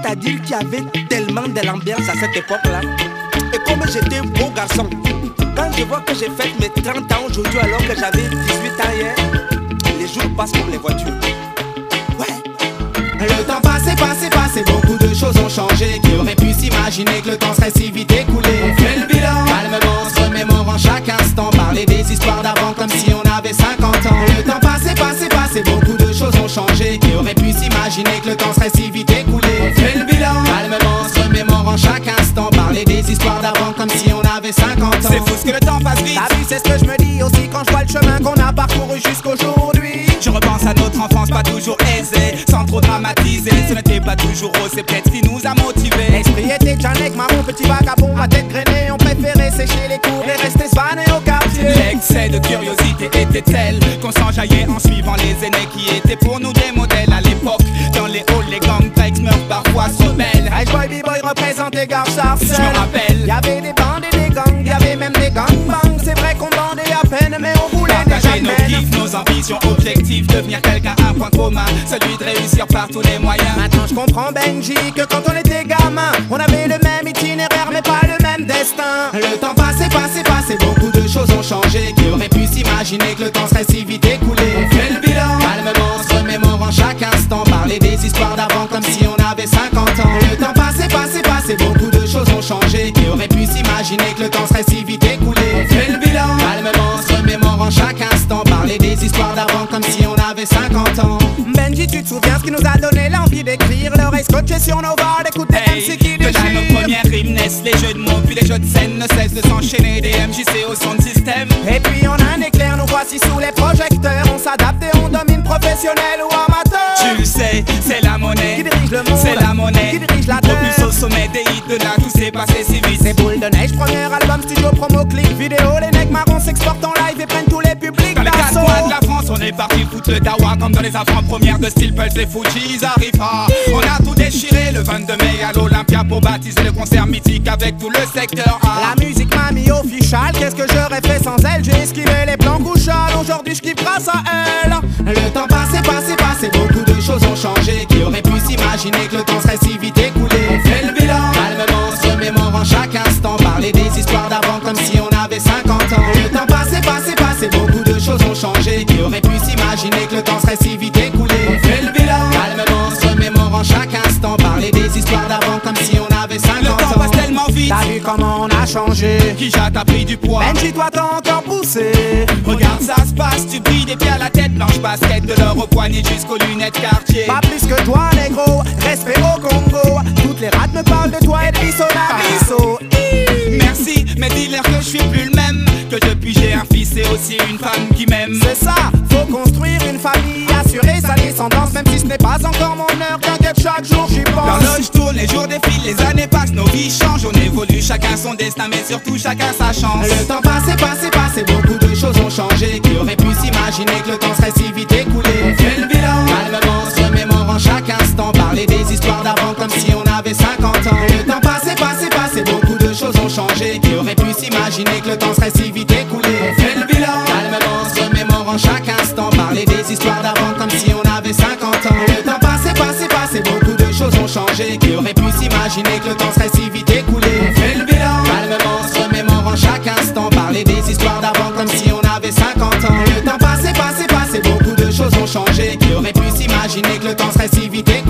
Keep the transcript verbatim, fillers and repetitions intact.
C'est-à-dire qu'il y avait tellement de l'ambiance à cette époque-là. Et comme j'étais beau garçon, quand je vois que j'ai fait mes trente ans aujourd'hui alors que j'avais dix-huit ans hier, les jours passent comme les voitures. Le temps passé, passé, passé, beaucoup de choses ont changé. Qui aurait pu s'imaginer que le temps serait si vite écoulé? On fait le bilan, calmement, se remémorant chaque instant. Parler des histoires d'avant comme si on avait cinquante ans. Le temps passé, passé, passé, beaucoup de choses ont changé. Qui aurait pu s'imaginer que le temps serait si vite écoulé? On fait le bilan, calmement, se remémorant chaque instant. Parler des histoires d'avant comme si on avait cinquante ans. C'est fou ce que le temps passe vite. T'as vu, c'est ce que je me dis aussi quand je vois le chemin qu'on a parcouru jusqu'aujourd'hui. Je repense à notre enfance pas toujours aisée, sans trop dramatiser. Ce n'était pas toujours rose, c'est peut-être ce qui nous a motivés. L'esprit était Janek, marron, petit vagabond, à tête grainée. On préférait sécher les cours et rester svané au quartier. L'excès de curiosité était tel qu'on s'enjaillait en suivant les aînés qui étaient pour nous des modèles à l'époque. Dans les halls, les gangs breaks meurent parfois se rebellent. Ice Boy, B-Boy représentait Gare Sarcelles. Je me rappelle, y'avait des bandes et des gangs, y'avait même des gangbangs. C'est vrai qu'on bandait à peine, mais on voulait partager déjà nos kiffs, nos ambitions, objectifs, devenir quelqu'un, un point commun, celui de réussir par tous les moyens. Maintenant je comprends Benji que quand on était gamin, on avait le même itinéraire mais pas le même destin. Le temps passé, passé, passé, beaucoup de choses ont changé. Qui aurait pu s'imaginer que le temps serait si vite écoulé? On fait le bilan, calmement, se remémorant chaque instant. Parler des histoires d'avant comme si on avait cinquante ans. Le temps passé, passé, passé, beaucoup de choses ont changé. Qui aurait pu s'imaginer que le temps serait si vite écoulé? On fait le bilan, calmement, se remémorant chaque instant. Parler des histoires d'avant comme si on avait cinquante ans. Benji, tu te souviens ce qui nous a donné l'envie d'écrire? L'oreille scotchée sur nos voiles, d'écouter hey, M C qui de là déchire. nos premières rimes naissent, les jeux de mots puis les jeux de scène ne cessent de s'enchaîner. Des M J C au son de système. Et puis en un éclair, nous voici sous les projecteurs. On s'adapte et on domine, professionnel ou amateur. Tu le sais, c'est la monnaie Qui dirige le monde, c'est la monnaie qui dirige la Au terre. plus au sommet des hits, de là tout s'est passé si vite. C'est Boule de Neige, premier album, studio, promo, clip, vidéo. Les nègres marrons s'exportent en live et prennent tous les publics Dans les quatre d'assaut. coins de la France, on est parti foutre le dawa. Comme dans les avant-premières de Steel Pulse, les Fujis arrivent pas. On a tout déchiré le vingt-deux mai à l'Olympia pour baptiser le concert mythique avec tout le secteur A. La musique m'a mis official, qu'est-ce que j'aurais fait sans elle? J'ai esquivé les plans couchales, aujourd'hui je kiffe grâce à elle. Le temps passé, passé, passé, beaucoup de choses ont changé. Qui aurait pu s'imaginer que le temps serait si vite écoulé? On fait le bilan, calmement, se remémorant chaque instant. Parler des histoires d'avant comme si on avait cinquante ans. Le temps passé, passé, passé, beaucoup de choses ont changé. Qui aurait pu s'imaginer que le temps serait si vite écoulé? On fait le bilan, calmement, se remémorant chaque instant. Parler des histoires d'avant comme si on avait cinquante Le ans. temps passe tellement vite. T'as vu comment on a changé? Kija t'as pris du poids. Benji, toi t'as encore poussé. Regarde ça se passe, tu brilles des pieds à la tête. Blanche basket de l'or au poignet jusqu'aux lunettes quartier. Pas plus que toi, négro, respect au Congo. Toutes les rats me parlent de toi et de bisso na bisso. Merci, mais dis-leur que je suis plus le même. Que depuis j'ai un fils et aussi une femme qui m'aime. C'est ça, faut construire une famille, assurer sa descendance. Même si ce n'est pas encore mon heure, t'inquiète, chaque jour j'y pense. L'horloge tourne, les jours défilent, les années passent, nos vies changent. On évolue, chacun son destin, mais surtout chacun sa chance. Le temps passé, passé, passé, beaucoup de choses ont changé. Qui aurait pu s'imaginer que le temps serait si vite écoulé? On fait le bilan, calmement, se remémorant chaque instant. Parler des histoires d'avant comme si on avait cinquante ans. Le temps passé, passé, passé, beaucoup de choses ont changé. Qui aurait pu s'imaginer que le temps serait si vite écoulé? On fait le bilan, calmement, se remémorant chaque instant. Parler des histoires d'avant comme si on avait cinquante ans. Le temps passé, passé, passé, beaucoup de choses ont changé. Qui aurait pu s'imaginer que le temps serait si vite écoulé? On fait le bilan, calmement, se remémorant chaque instant. Parler des histoires d'avant comme si on avait cinquante ans. Le temps passé, passé, passé, beaucoup de choses ont changé. Qui aurait pu s'imaginer que le temps serait si vite écoulé?